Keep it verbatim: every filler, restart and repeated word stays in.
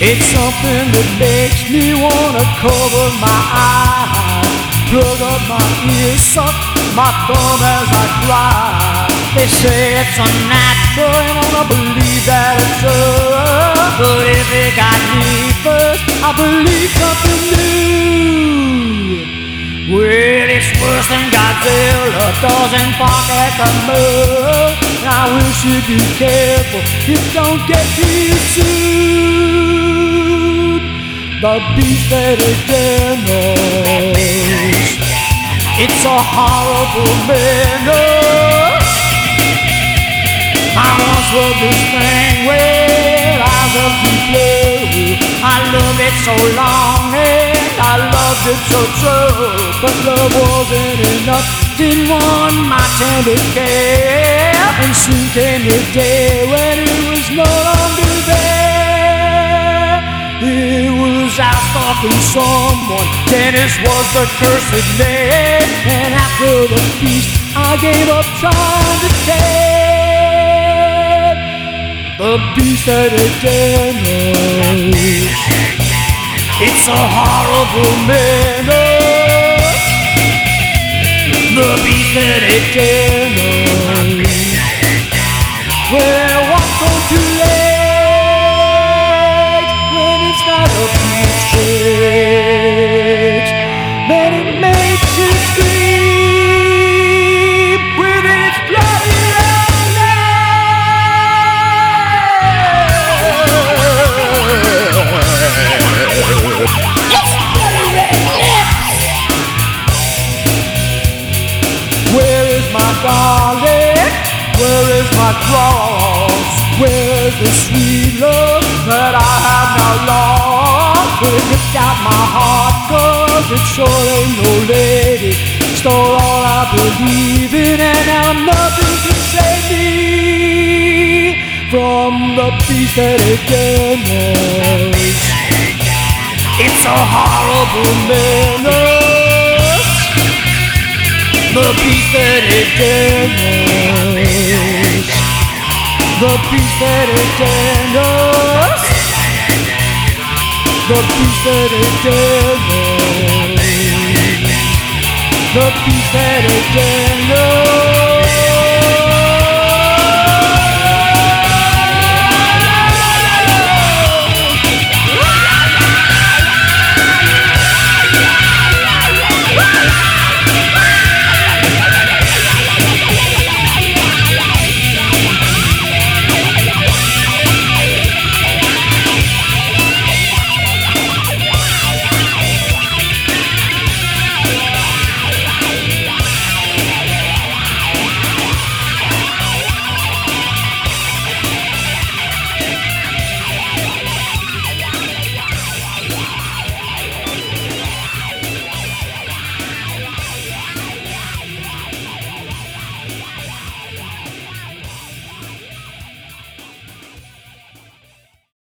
It's something that makes me wanna cover my eyes, plug up my ears, suck my thumb as I cry. They say it's unnatural and I wanna believe that it's true, but if it got me first, I believe something new. Well, it's worse than Godzilla doesn't bark at the moon. I wish you'd be careful, it don't get to you soon. The beast that it generates, it's a horrible menace. I once loved this thing with eyes of deep blue. I loved it so long and I loved it so true, but love wasn't enough, didn't want my tender care. And soon came the day when it was no longer there. It was out stalking someone, Dennis was the cursed name. And after the feast I gave up trying to tame the beast that it generates. It's a horrible menace, the beast that it generates. Well, what's so too late when it's not a peach tricks, then it makes you scream with its bloody Where is my darling? Where is my cross? Where is the sweet love that I have now lost? Well, it ripped out my heart, cause it sure ain't no lady. Stole all I believe in, and now nothing can save me from the beast that it generates. It's a horrible menace, the beast that it generates. The beast that it generates. The beast that it generates. The beast that it generates.